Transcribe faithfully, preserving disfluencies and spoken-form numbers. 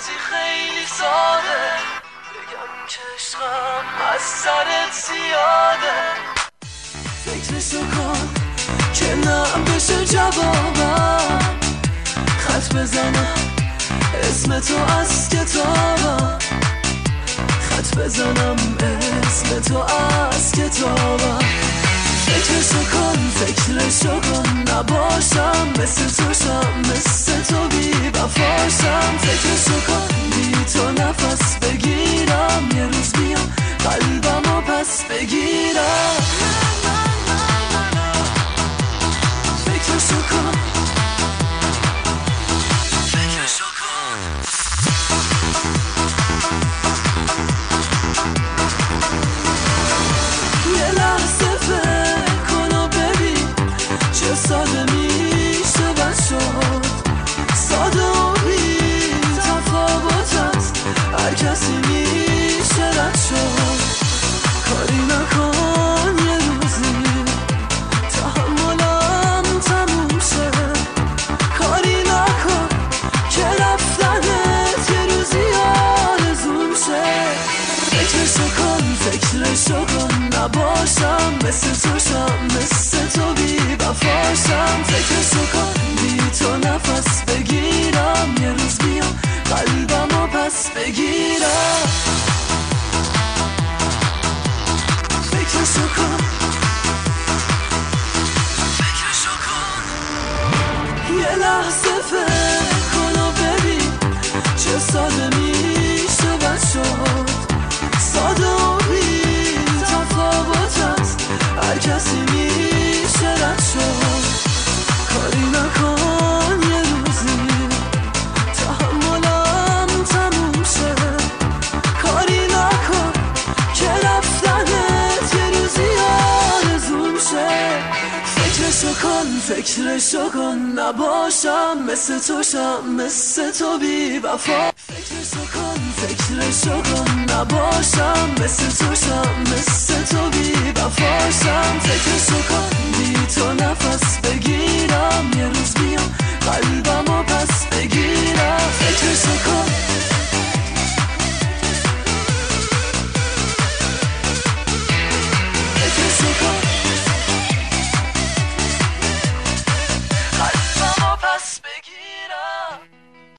وقتی خیلی ساده بگم که عشقم از سرت زیاده. فکرشو کن که نه بشه جوابم، خط بزنم اسم تو از کتابم، خط بزنم اسم تو از کتابم. فکرشو کن فکرشو کن نباشم مثل تو شم، مثل تو بی وفاشم. فکرشو کن بی تو نفس بگیرم، یه روز بیام قلبمو پس بگیرم. فکرشو کن فکرشو کن یه لحظه فکر کن و ببین چه ساده میشه بد شد. ساده و بی تفاوت است، هر کسی میشه رد شد. کاری نکن یه روزی تحملم تموم شه، کاری نکن که رفتنت یه روزی آرزوم شه. فکرشو کن فکرشو کن نباشم مثل تو شم، مثل تو بی وفاشم. فکرشو کن بی تو نفس بگیرم، یه روز بیام قلبمو پس بگیرم. فکرشو کن فکرشو کن یه لحظه فکر کن و ببین چه ساده میشه بد شد. ساده و بی تفاوت است، هر کسی میشه رد شد. کاری نکن یه روزی تحملم تموم شه، کاری نکن که رفتنت یه روزی آرزوم شه. فکرشو کن فکرشو کن نباشم مثل تو شم، مثل تو بی وفا. فکرشو کن فکرشو کن نباشم مثل تو شم، مثل تو بی وفاشم. فکرشو کن بی تو نفس بگیرم، یه روز بیام قلبمو